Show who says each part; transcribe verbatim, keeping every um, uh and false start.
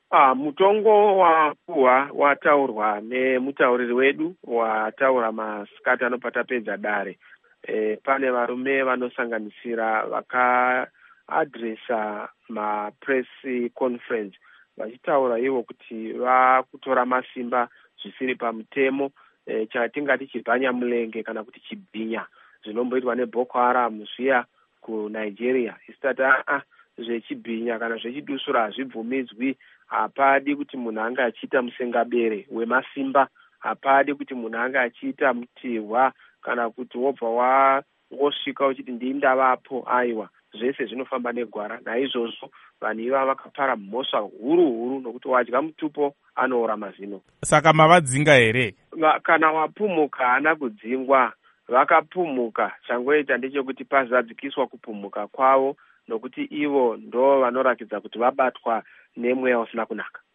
Speaker 1: Ah, mutongo wapuhwa wataurwa nemutauriri wedu wataura masikati anopata pedza dare. E, pane varume vanosanganisira vakaadhiresa mapress conference vachitaura ivo kuti vakutora masimba zvisiri pamutemo, e, chatingati chibhanyamulenge kana kuti chibhinya zvinomboitwa neboko haram zviya kunigeria. Isitati aa zvechibhinya kana zvechidusura hazvibvumidzwi. Hapadi kuti munhu anga achiita musengabere wemasimba, hapadi kuti munhu anga achiita mutirwa kana kuti wobva wangosvika uchiti ndindavapo. Aiwa, zvese zvinofamba negwara. Naizvozvo vanhu iva vakapara mhosva huru huru nokuti wadya mutupo anoora mazino.
Speaker 2: Saka mavadzinga here?
Speaker 1: Kana wapumuka hana kudzingwa, vakapumuka. Changoita ndechekuti pazadzikiswa kupumuka kwavo nokuti ivo ndo vanorakidza kuti vabatwa nemweya usina kunaka.